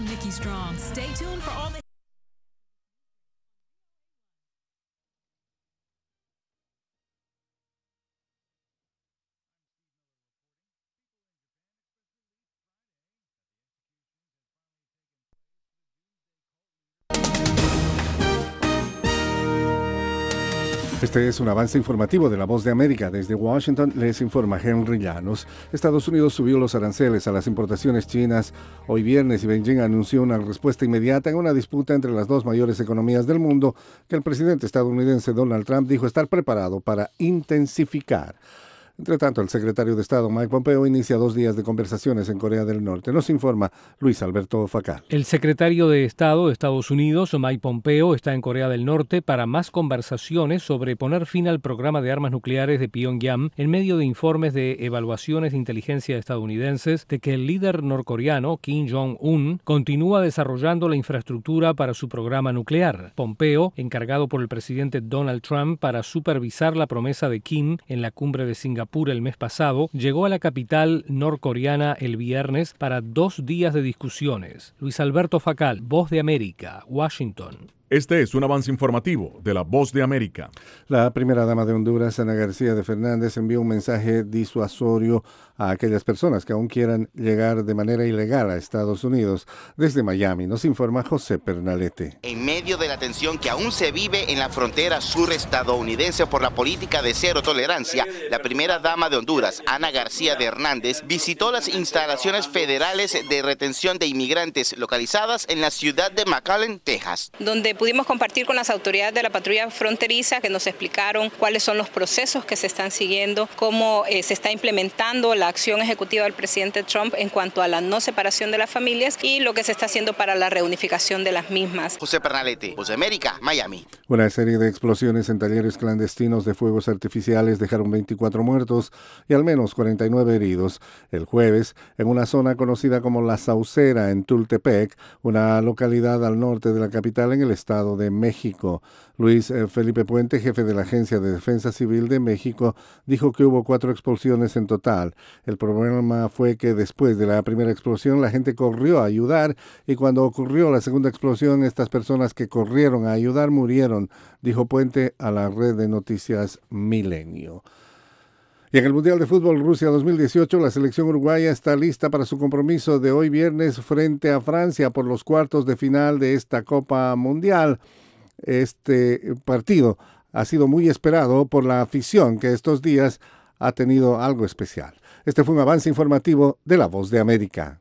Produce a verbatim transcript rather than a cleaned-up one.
I'm Nikki Strong. Stay tuned for all the Este es un avance informativo de La Voz de América. Desde Washington les informa Henry Llanos. Estados Unidos subió los aranceles a las importaciones chinas hoy viernes y Beijing anunció una respuesta inmediata en una disputa entre las dos mayores economías del mundo que el presidente estadounidense Donald Trump dijo estar preparado para intensificar. Entre tanto, el secretario de Estado Mike Pompeo inicia dos días de conversaciones en Corea del Norte. Nos informa Luis Alberto Facal. El secretario de Estado de Estados Unidos, Mike Pompeo, está en Corea del Norte para más conversaciones sobre poner fin al programa de armas nucleares de Pyongyang en medio de informes de evaluaciones de inteligencia estadounidenses de que el líder norcoreano Kim Jong-un continúa desarrollando la infraestructura para su programa nuclear. Pompeo, encargado por el presidente Donald Trump para supervisar la promesa de Kim en la cumbre de Singapur el mes pasado, llegó a la capital norcoreana el viernes para dos días de discusiones. Luis Alberto Facal, Voz de América, Washington. Este es un avance informativo de La Voz de América. La primera dama de Honduras, Ana García de Fernández, envió un mensaje disuasorio a aquellas personas que aún quieran llegar de manera ilegal a Estados Unidos. Desde Miami nos informa José Pernalete. En medio de la tensión que aún se vive en la frontera sur estadounidense por la política de cero tolerancia, la primera dama de Honduras, Ana García de Hernández, visitó las instalaciones federales de retención de inmigrantes localizadas en la ciudad de McAllen, Texas, donde pudimos compartir con las autoridades de la patrulla fronteriza que nos explicaron cuáles son los procesos que se están siguiendo, cómo eh, se está implementando la acción ejecutiva del presidente Trump en cuanto a la no separación de las familias y lo que se está haciendo para la reunificación de las mismas. José Pernalete, Voz de América, Miami. Una serie de explosiones en talleres clandestinos de fuegos artificiales dejaron veinticuatro muertos y al menos cuarenta y nueve heridos el jueves en una zona conocida como La Saucera en Tultepec, una localidad al norte de la capital en el estado de México. Luis eh, Felipe Puente, jefe de la Agencia de Defensa Civil de México, dijo que hubo cuatro explosiones en total. El problema fue que después de la primera explosión la gente corrió a ayudar y cuando ocurrió la segunda explosión estas personas que corrieron a ayudar murieron, dijo Puente a la red de noticias Milenio. Y en el Mundial de Fútbol Rusia dos mil dieciocho, la selección uruguaya está lista para su compromiso de hoy viernes frente a Francia por los cuartos de final de esta Copa Mundial. Este partido ha sido muy esperado por la afición que estos días ha tenido algo especial. Este fue un avance informativo de La Voz de América.